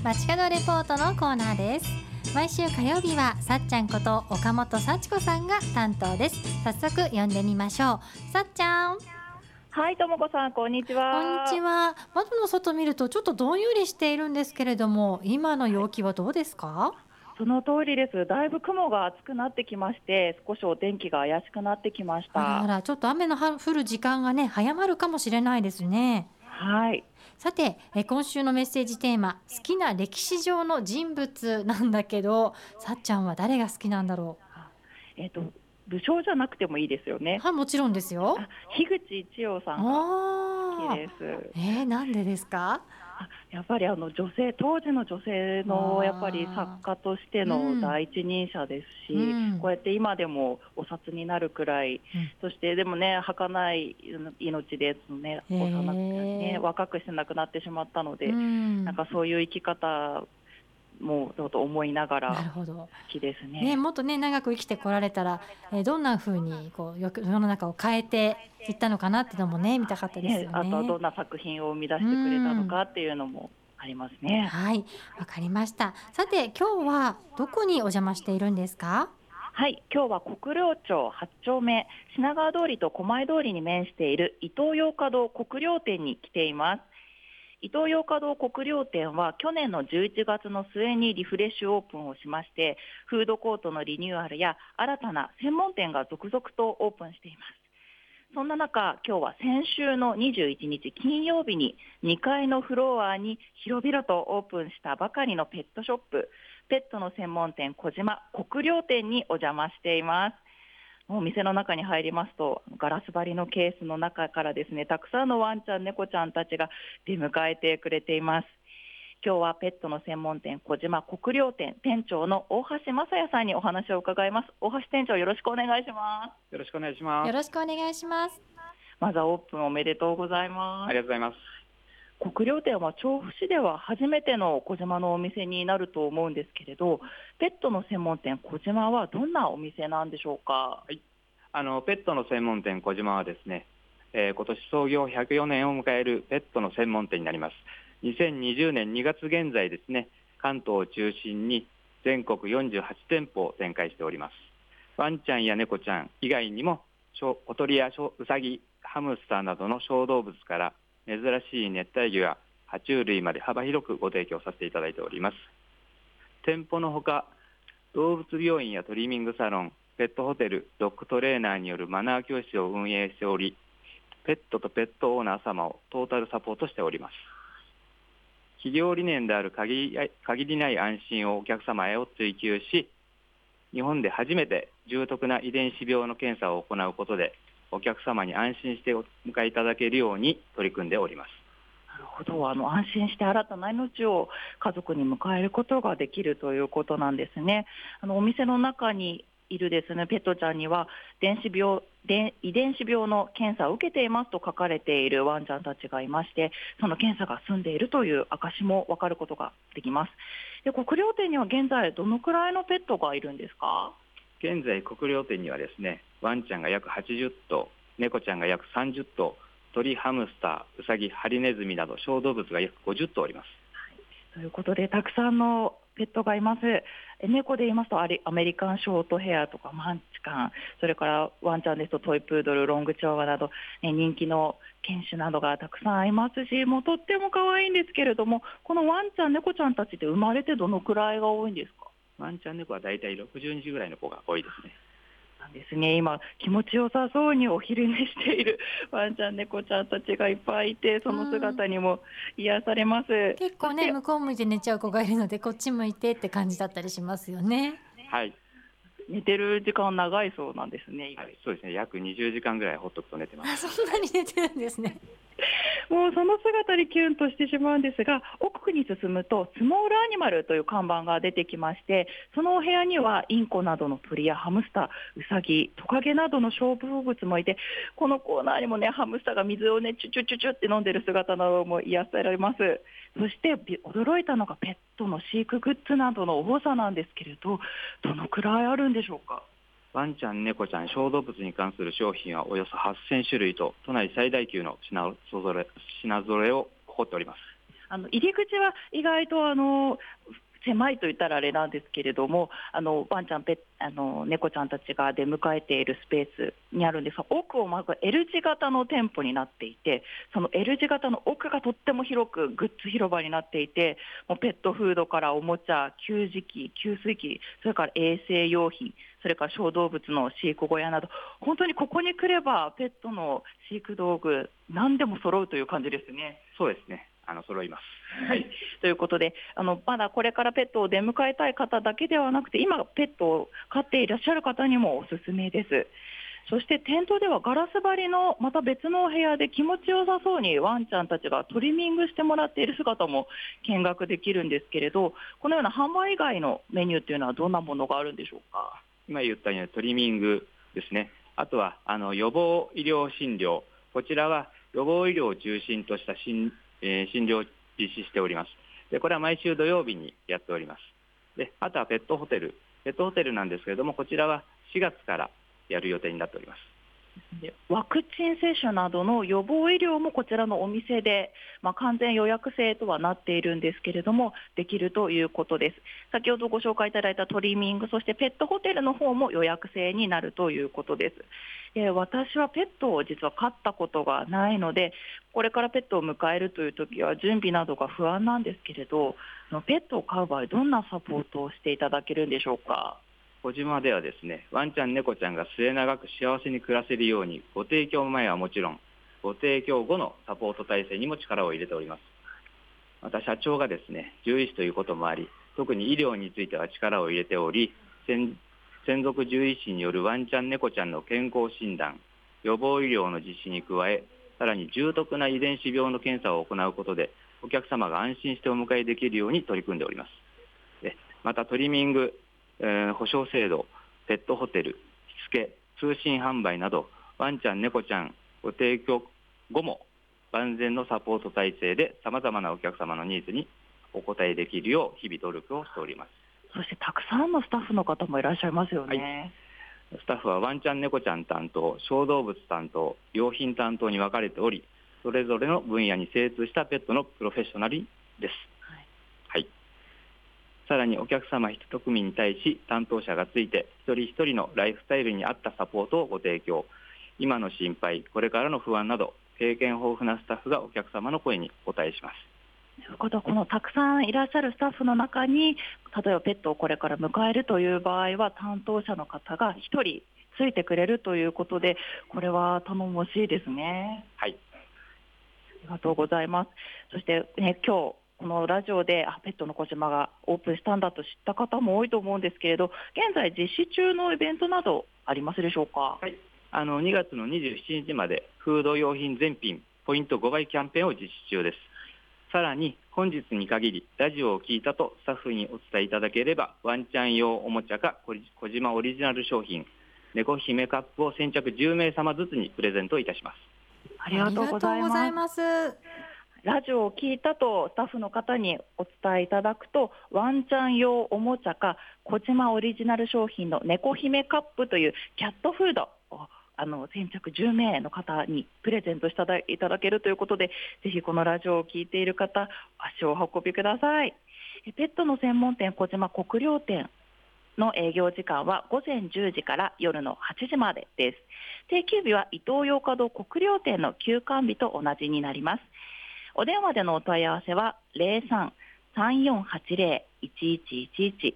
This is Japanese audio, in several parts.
街角レポートのコーナーです。毎週火曜日はさっちゃんこと岡本幸子さんが担当です。早速呼んでみましょう。さっちゃん。 はい、ともこさん、こんにちは。 こんにちは。窓の外見るとちょっとどんよりしているんですけれども、今の陽気はどうですか？ その通りです。だいぶ雲が厚くなってきまして、少しお天気が怪しくなってきましあらあた。 ら、ちょっと雨の降る時間がね、早まるかもしれないですね。 はい。 さて、今週のメッセージテーマ、好きな歴史上の人物なんだけど、さっちゃんは誰が好きなんだろう？ あ武将じゃなくてもいいですよね。 はい、もちろんですよ。 樋口一葉さんが好きああ、 です。 なんでですか？ やっぱり当時の女性のやっぱり作あ家としてうん、 の第一人者ですし、 うん、 こうやって今でもお札になるくらい、 うん。 そしてでもね、儚い命でね、 へね、 え、 若くして亡くなってしまったのうで、なんん、 かそういう生き方もちょっと思いながらなるほど。 好きですね、 ね。 もっとね、長く生きてこられたら、どんな風に世の中を変えていったのかなっていうのもね、見たかったですね、 よあとはどね。 んな作品を生み出うしてくれたのん。 かっていうのもありますね。 はい、わかりました。さて、今日はどこにお邪魔しているんですか？ はい、今日は国領町8丁目、品川通りと狛江通りに面しているイトーヨーカドー国領店に来ています。イトーヨーカドー国領店は去年の11月の末にリフレッシュオープンをしまして、フードコートのリニューアルや新たな専門店が続々とオープンしています。そんな中、今日は先週の21日金曜日に2階のフロアに広々とオープンしたばかりのペットショップ、ペットの専門店小島国領店にお邪魔しています。お店の中に入りますと、ガラス張りのケースの中からですね、たくさんのワンちゃん、猫ちゃんたちが出迎えてくれています。今日はペットの専門店小島国領店店長の大橋正也さんにお話を伺います。大橋店長、よろしくお願いします。 よろしくお願いします。 よろしくお願いします。 まずはオープンおめでとうございます。 ありがとうございます。 国領店は調布市では初めての小島のお店になると思うんですけれど、ペットの専門店小島はどんなお店なんでしょうか？ はい。ペットの専門店小島はですね、今年創業104年を迎えるペットの専門店になります。2020年2月現在ですね、関東を中心に全国48店舗を展開しております。ワンちゃんや猫ちゃん以外にも、小鳥やウサギ、ハムスターなどの小動物から珍しい熱帯魚や爬虫類まで幅広くご提供させていただいております。店舗のほか、動物病院やトリミングサロン、ペットホテル、ドッグトレーナーによるマナー教室を運営しており、ペットとペットオーナー様をトータルサポートしております。企業理念である限りない安心をお客様へを追求し、日本で初めて重篤な遺伝子病の検査を行うことで、お客様に安心してお迎えいただけるように取り組んでおります。 なるほど。安心して新たな命を家族に迎えることができるということなんですね。お店の中にいるですね、ペットちゃんには遺伝子病の検査を受けていますと書かれているワンちゃんたちがいまして、その検査が済んでいるという証も分かることができます。で、国領店には現在どのくらいのペットがいるんですか？ 現在国領店にはですね、ワンちゃんが約80頭、猫ちゃんが約30頭、鳥、ハムスター、ウサギ、ハリネズミなど小動物が約50頭おります。 ということで、たくさんのペットがいます。猫で言いますとアメリカンショートヘアとかマンチカン、それからワンちゃんですとトイプードル、ロングチョウワなど、人気の犬種などがたくさんいますし、もうとっても可愛いんですけれども、このワンちゃん、猫ちゃんたちって生まれてどのくらいが多いんですか？ ワンちゃん猫はだいたい60日ぐらいの子が多いですね。 なんですね。今気持ちよさそうにお昼寝しているワンちゃん猫ちゃんたちがいっぱいいて、その姿にも癒されます。 結構ね、向こう向いて寝ちゃう子がいるので、こっち向いてって感じだったりしますよね。 はい。 寝てる時間長いそうなんですね。 はい、そうですね。約20時間ぐらいほっとくと寝てまあ、 す。 そんなに寝てるんですね。 もうその姿にキュンとしてしまうんですが、奥に進むとスモールアニマルという看板が出てきまして、そのお部屋にはインコなどの鳥やハムスター、ウサギ、トカゲなどの小動物もいて、このコーナーにもね、ハムスターが水をね、チュチュチュチュって飲んでる姿なども癒されます。そして驚いたのがペットの飼育グッズなどの多さなんですけれど、どのくらいあるんでしょうか？ ワンちゃん、猫ちゃん、小動物に関する商品はおよそ8000種類と、都内最大級の品揃えを誇っております。 入り口は意外と狭いと言ったらあれなんですけれども、ワンちゃん猫ちゃんたちが出迎えているスペースにあるんですが、奥をまず L 字型の店舗になっていて、その L 字型の奥がとっても広くグッズ広場になっていて、もうペットフードからおもちゃ、給餌器、給水器、それから衛生用品、それから小動物の飼育小屋など、本当にここに来ればペットの飼育道具何でも揃うという感じですね。 そうですね、揃います。 はい、ということでまだこれからペットを出迎えたい方だけではなくて、今ペットを飼っていらっしゃる方にもおすすめです。そして店頭ではガラス張りのまた別のお部屋で気持ちよさそうにワンちゃんたちがトリミングしてもらっている姿も見学できるんですけれど、このような販売以外のメニューというのはどんなものがあるんでしょうか。 今言ったようにトリミングですね。あとは予防医療診療、こちらは予防医療を中心とした診療を実施しております。でこれは毎週土曜日にやっております。であとはペットホテルなんですけれども、こちらは4月からやる予定になっております。 でワクチン接種などの予防医療もこちらのお店で、完全予約制とはなっているんですけれども、できるということです。先ほどご紹介いただいたトリミング、そしてペットホテルの方も予約制になるということです。私はペットを実は飼ったことがないので、これからペットを迎えるというときは準備などが不安なんですけれど、ペットを飼う場合どんなサポートをしていただけるんでしょうか。 小島ではですね、ワンちゃん猫ちゃんが末永く幸せに暮らせるように、ご提供前はもちろんご提供後のサポート体制にも力を入れております。また社長がですね、獣医師ということもあり、特に医療については力を入れており、専属獣医師によるワンちゃん猫ちゃんの健康診断、予防医療の実施に加え、さらに重篤な遺伝子病の検査を行うことで、お客様が安心してお迎えできるように取り組んでおります。でまたトリミング、保証制度、ペットホテル、しつけ、通信販売など、ワンちゃん猫ちゃんご提供後も万全のサポート体制でさまざまなお客様のニーズにお応えできるよう日々努力をしております。 そしてたくさんのスタッフの方もいらっしゃいますよね。 はい、スタッフはワンちゃん猫ちゃん担当、小動物担当、用品担当に分かれており、それぞれの分野に精通したペットのプロフェッショナルです。さらにお客様一組に対し担当者がついて、一人一人のライフスタイルに合ったサポートをご提供、今の心配、これからの不安など、経験豊富なスタッフがお客様の声にお答えします。 ということは、このたくさんいらっしゃるスタッフの中に、例えばペットをこれから迎えるという場合は、担当者の方が一人ついてくれるということで、これは頼もしいですね。 はい。 ありがとうございます。そして、今日このラジオでペットの小島がオープンしたんだと知った方も多いと思うんですけれど、現在実施中のイベントなどありますでしょうか。 はい、2月の27日までフード用品全品ポイント5倍キャンペーンを実施中です。さらに本日に限りラジオを聞いたとスタッフにお伝えいただければ、ワンちゃん用おもちゃか小島オリジナル商品猫姫カップを先着10名様ずつにプレゼントいたします。 ありがとうございます。ラジオを聞いたとスタッフの方にお伝えいただくと、ワンちゃん用おもちゃか小島オリジナル商品の猫姫カップというキャットフードを先着10名の方にプレゼントしていただけるということで、ぜひこのラジオを聞いている方、足をお運びください。ペットの専門店小島国領店の営業時間は午前10時から夜の8時までです。定休日はイトーヨーカドー国領店の休館日と同じになります。お電話でのお問い合わせは 03-3480-1111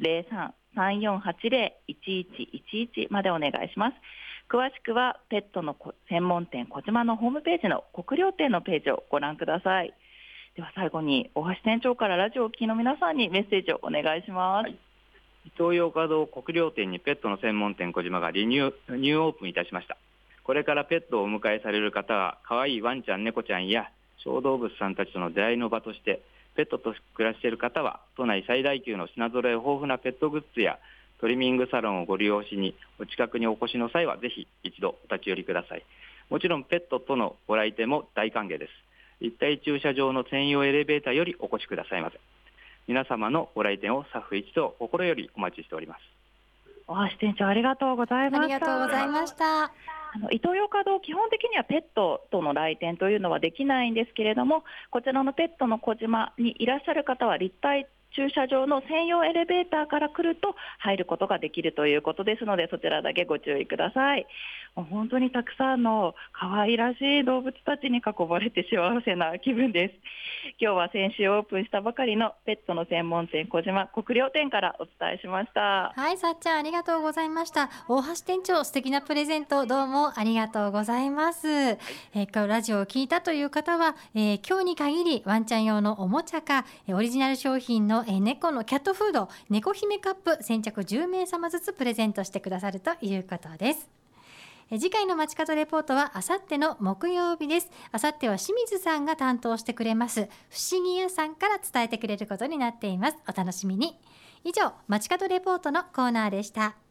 03-3480-1111 までお願いします。詳しくはペットの専門店小島のホームページの国領店のページをご覧ください。では最後に大橋店長からラジオを聴きの皆さんにメッセージをお願いします。 イトーヨーカドー国領店にペットの専門店小島がニューオープンいたしました。これからペットをお迎えされる方は、可愛いワンちゃん猫ちゃんや小動物さんたちとの出会いの場として、ペットと暮らしている方は都内最大級の品揃え豊富なペットグッズやトリミングサロンをご利用しに、お近くにお越しの際はぜひ一度お立ち寄りください。もちろんペットとのご来店も大歓迎です。立体駐車場の専用エレベーターよりお越しくださいませ。皆様のご来店をスタッフ一同心よりお待ちしております。 大橋店長、ありがとうございました。 ありがとうございました。 イトーヨーカドー、基本的にはペットとの来店というのはできないんですけれども、こちらのペットの小島にいらっしゃる方は立体駐車場の専用エレベーターから来ると入ることができるということですので、そちらだけご注意ください。もう本当にたくさんの可愛らしい動物たちに囲まれて幸せな気分です。今日は先週オープンしたばかりのペットの専門店小島国領店からお伝えしました。 はい、さっちゃんありがとうございました。大橋店長、素敵なプレゼントどうもありがとうございます。今日ラジオを聞いたという方は、今日に限りワンちゃん用のおもちゃかオリジナル商品の猫のキャットフード猫姫カップ先着10名様ずつプレゼントしてくださるということです。次回の街角レポートはあさっての木曜日です。あさっては清水さんが担当してくれます不思議屋さんから伝えてくれることになっています。お楽しみに。以上、街角レポートのコーナーでした。